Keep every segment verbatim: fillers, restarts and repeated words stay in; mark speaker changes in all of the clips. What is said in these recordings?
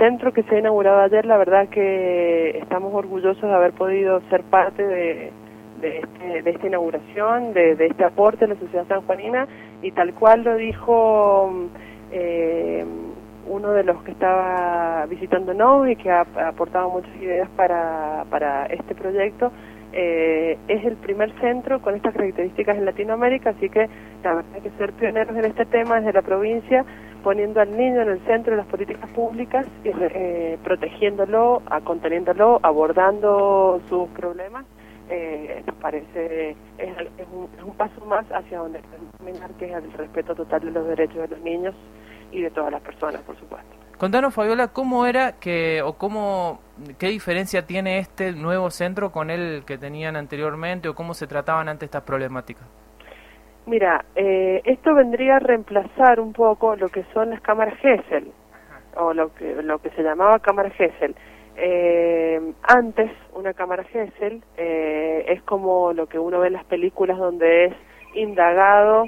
Speaker 1: centro que se ha inaugurado ayer, la verdad que estamos orgullosos de haber podido ser parte de, de, este, de esta inauguración, de, de este aporte a la sociedad sanjuanina, y tal cual lo dijo eh, uno de los que estaba visitándonos y que ha, ha aportado muchas ideas para, para este proyecto. Eh, es el primer centro con estas características en Latinoamérica, así que la verdad hay que ser pioneros en este tema desde la provincia, poniendo al niño en el centro de las políticas públicas y eh, protegiéndolo, conteniéndolo, abordando sus problemas. Eh, nos parece es, es, un, es un paso más hacia donde terminar, que es el respeto total de los derechos de los niños y de todas las personas, por supuesto.
Speaker 2: Contanos, Fabiola, ¿cómo era que, o cómo, qué diferencia tiene este nuevo centro con el que tenían anteriormente, o cómo se trataban ante estas problemáticas?
Speaker 1: Mira, eh, esto vendría a reemplazar un poco lo que son las cámaras Gesell, o lo que, lo que se llamaba cámara Gesell. Eh, antes, una cámara Gesell eh, es como lo que uno ve en las películas, donde es indagado,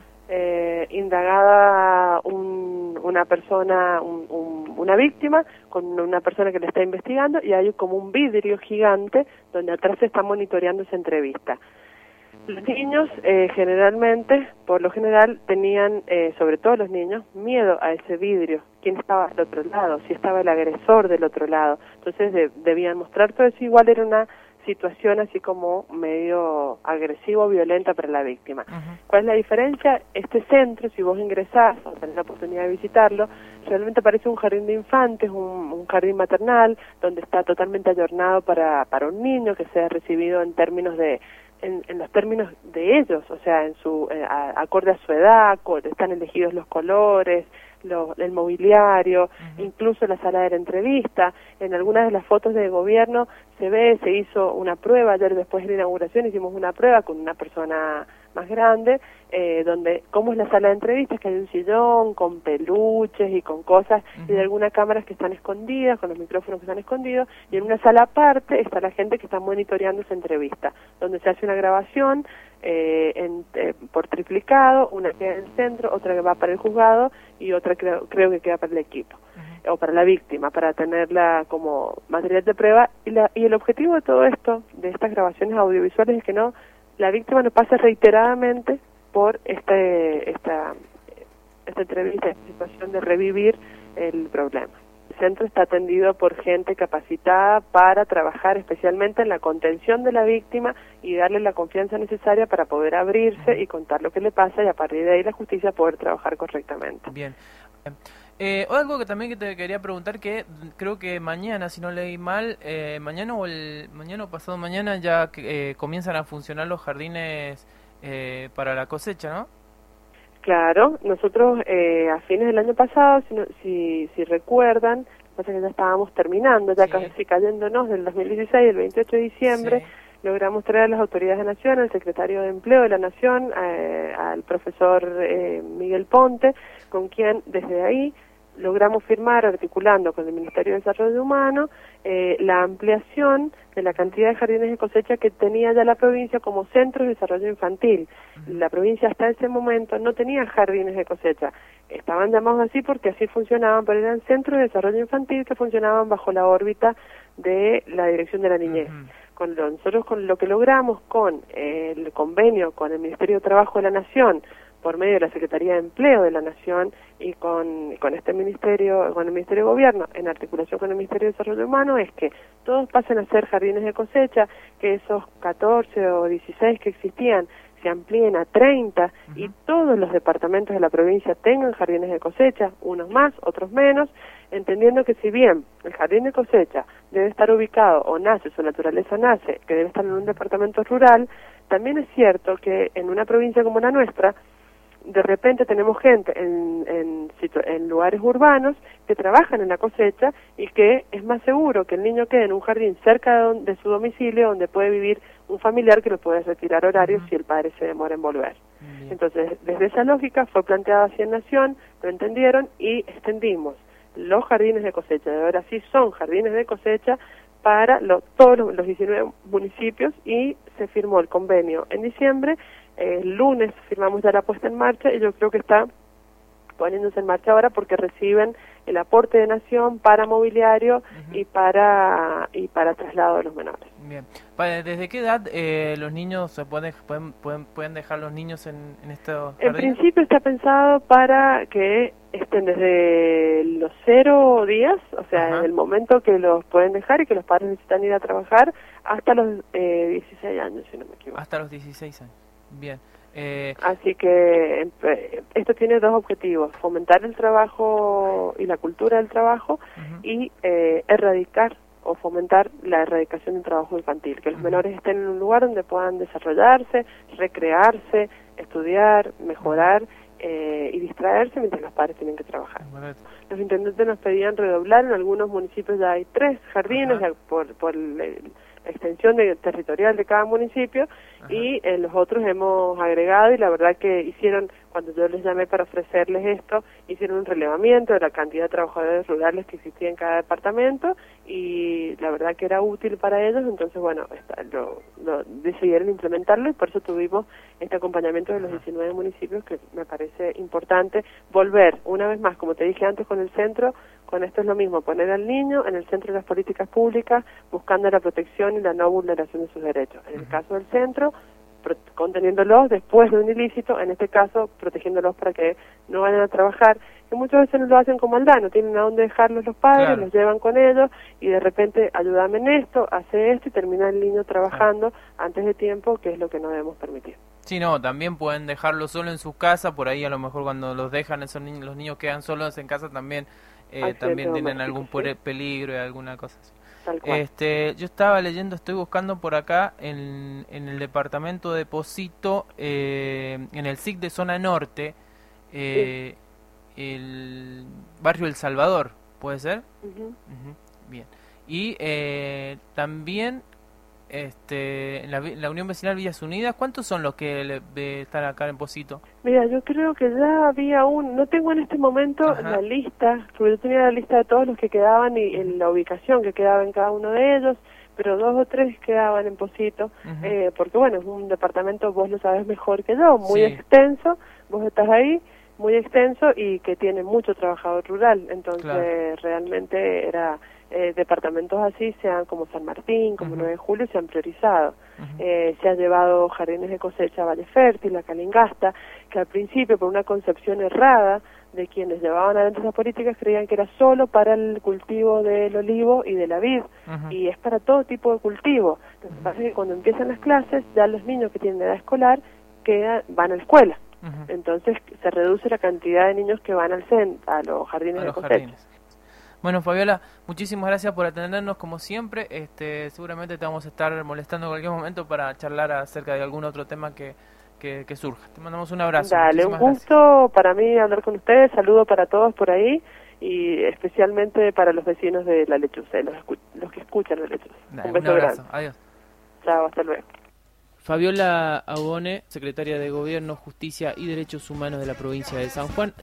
Speaker 1: eh, indagada un, una persona, un, un, una víctima, con una persona que le está investigando, y hay como un vidrio gigante donde atrás se está monitoreando esa entrevista. Los niños eh, generalmente, por lo general, tenían, eh, sobre todo los niños, miedo a ese vidrio. ¿Quién estaba al otro lado? Si estaba el agresor del otro lado. Entonces de, debían mostrar todo eso. Igual era una situación así como medio agresivo, violenta para la víctima. Uh-huh. ¿Cuál es la diferencia? Este centro, si vos ingresás o tenés la oportunidad de visitarlo, realmente parece un jardín de infantes, un, un jardín maternal, donde está totalmente ayornado para, para un niño que sea recibido en términos de En, en los términos de ellos, o sea, en su eh, a, acorde a su edad, están elegidos los colores, lo, el mobiliario, uh-huh. incluso la sala de la entrevista. En algunas de las fotos de gobierno se ve, se hizo una prueba, ayer después de la inauguración hicimos una prueba con una persona más grande, eh, donde, cómo es la sala de entrevistas, que hay un sillón con peluches y con cosas, uh-huh. y de algunas cámaras que están escondidas, con los micrófonos que están escondidos, y en una sala aparte está la gente que está monitoreando esa entrevista, donde se hace una grabación eh, en, eh, por triplicado, una queda en el centro, otra que va para el juzgado, y otra creo, creo que queda para el equipo, uh-huh. o para la víctima, para tenerla como material de prueba, y, la, y el objetivo de todo esto, de estas grabaciones audiovisuales, es que no la víctima no pasa reiteradamente por este, esta, esta entrevista, esta situación de revivir el problema. El centro está atendido por gente capacitada para trabajar especialmente en la contención de la víctima y darle la confianza necesaria para poder abrirse y contar lo que le pasa, y a partir de ahí la justicia poder trabajar correctamente.
Speaker 2: Bien. Eh, algo que también que te quería preguntar, que creo que mañana, si no leí mal, eh, mañana o el mañana o pasado mañana ya eh, comienzan a funcionar los jardines eh, para la cosecha, ¿no?
Speaker 1: Claro, nosotros eh, a fines del año pasado, si, no, si, si recuerdan, pasa que ya estábamos terminando, ya sí. casi cayéndonos del dos mil dieciséis, el veintiocho de diciembre, sí. logramos traer a las autoridades de la Nación, al secretario de Empleo de la Nación, eh, al profesor eh, Miguel Ponte, con quien desde ahí logramos firmar, articulando con el Ministerio de Desarrollo Humano, eh, la ampliación de la cantidad de jardines de cosecha que tenía ya la provincia como centro de desarrollo infantil. La provincia hasta ese momento no tenía jardines de cosecha. Estaban llamados así porque así funcionaban, pero eran centros de desarrollo infantil que funcionaban bajo la órbita de la Dirección de la Niñez. Uh-huh. Con lo, nosotros con lo que logramos con eh, el convenio con el Ministerio de Trabajo de la Nación, por medio de la Secretaría de Empleo de la Nación y con, con este ministerio, con el Ministerio de Gobierno, en articulación con el Ministerio de Desarrollo Humano, es que todos pasen a ser jardines de cosecha, que esos catorce o dieciséis que existían se amplíen a treinta, uh-huh. y todos los departamentos de la provincia tengan jardines de cosecha, unos más, otros menos, entendiendo que si bien el jardín de cosecha debe estar ubicado, o nace, su naturaleza nace, que debe estar en un departamento rural, también es cierto que en una provincia como la nuestra, de repente tenemos gente en, en, en lugares urbanos que trabajan en la cosecha, y que es más seguro que el niño quede en un jardín cerca de, de su domicilio, donde puede vivir un familiar que lo puede retirar horarios uh-huh. si el padre se demora en volver. Uh-huh. Entonces, desde esa lógica fue planteada así en Nación, lo entendieron y extendimos los jardines de cosecha. De ahora sí son jardines de cosecha para lo, todos los, los diecinueve municipios, y se firmó el convenio en diciembre. El lunes firmamos ya la puesta en marcha, y yo creo que está poniéndose en marcha ahora porque reciben el aporte de Nación para mobiliario uh-huh. y para y para traslado de los menores.
Speaker 2: Bien. ¿Desde qué edad eh, los niños se pueden, pueden pueden pueden dejar los niños en, en estos
Speaker 1: jardines? En principio está pensado para que estén desde los cero días, o sea, uh-huh. en el momento que los pueden dejar y que los padres necesitan ir a trabajar, hasta los eh, dieciséis años, si no me equivoco.
Speaker 2: Hasta los dieciséis años. Bien. Eh...
Speaker 1: Así que eh, esto tiene dos objetivos: fomentar el trabajo y la cultura del trabajo uh-huh. y eh, erradicar o fomentar la erradicación del trabajo infantil, que los uh-huh. menores estén en un lugar donde puedan desarrollarse, recrearse, estudiar, mejorar eh, y distraerse mientras los padres tienen que trabajar. Uh-huh. Los intendentes nos pedían redoblar, en algunos municipios ya hay tres jardines uh-huh. por, por el, el, la extensión de, territorial de cada municipio. Ajá. Y en los otros hemos agregado, y la verdad que hicieron, cuando yo les llamé para ofrecerles esto, hicieron un relevamiento de la cantidad de trabajadores rurales que existía en cada departamento, y la verdad que era útil para ellos. Entonces bueno, está, lo, lo decidieron implementarlo, y por eso tuvimos este acompañamiento de los diecinueve municipios, que me parece importante volver, una vez más, como te dije antes con el centro, con esto es lo mismo, poner al niño en el centro de las políticas públicas, buscando la protección y la no vulneración de sus derechos. En el caso del centro, conteniéndolos después de un ilícito, en este caso protegiéndolos para que no vayan a trabajar, que muchas veces no lo hacen con maldad, no tienen a dónde dejarlos los padres, claro. los llevan con ellos y de repente ayúdame en esto, hace esto, y termina el niño trabajando ah. antes de tiempo, que es lo que no debemos permitir.
Speaker 2: Sí, no, también pueden dejarlo solo en su casa, por ahí a lo mejor cuando los dejan, esos niños, los niños quedan solos en casa también, eh, también tienen algún sí. peligro y alguna cosa así. Este, yo estaba leyendo, estoy buscando por acá en, en el departamento de Pocito, eh, en el S I C de zona norte, eh, sí. el barrio El Salvador, ¿puede ser? Uh-huh. Uh-huh. Bien. Y eh, también este, la, la Unión Vecinal Villas Unidas, ¿cuántos son los que le, de, están acá en Pocito?
Speaker 1: Mira, yo creo que ya había un, no tengo en este momento Ajá. la lista, porque yo tenía la lista de todos los que quedaban y en la ubicación que quedaba en cada uno de ellos, pero dos o tres quedaban en Pocito, uh-huh. eh, porque bueno, es un departamento, vos lo sabes mejor que yo, muy sí. extenso, vos estás ahí, muy extenso, y que tiene mucho trabajador rural, entonces claro. realmente era... Eh, departamentos así, sean como San Martín, como uh-huh. nueve de julio, se han priorizado. Uh-huh. Eh, se ha llevado jardines de cosecha a Valle Fértil, a Calingasta, que al principio, por una concepción errada de quienes llevaban adelante esas políticas, creían que era solo para el cultivo del olivo y de la vid, uh-huh. y es para todo tipo de cultivo. Lo que pasa es que cuando empiezan las clases, ya los niños que tienen edad escolar quedan, van a la escuela. Uh-huh. Entonces se reduce la cantidad de niños que van al centro, a los jardines a de los cosecha. Jardines.
Speaker 2: Bueno, Fabiola, muchísimas gracias por atendernos como siempre. Este, seguramente te vamos a estar molestando en cualquier momento para charlar acerca de algún otro tema que, que, que surja. Te mandamos un abrazo.
Speaker 1: Dale, un gusto gracias. Para mí hablar con ustedes. Saludo para todos por ahí y especialmente para los vecinos de La Lechuza, los, los que escuchan La Lechuza.
Speaker 2: Dale, un beso un abrazo. Grande. Adiós.
Speaker 1: Chao, hasta luego.
Speaker 2: Fabiola Agone, secretaria de Gobierno, Justicia y Derechos Humanos de la provincia de San Juan.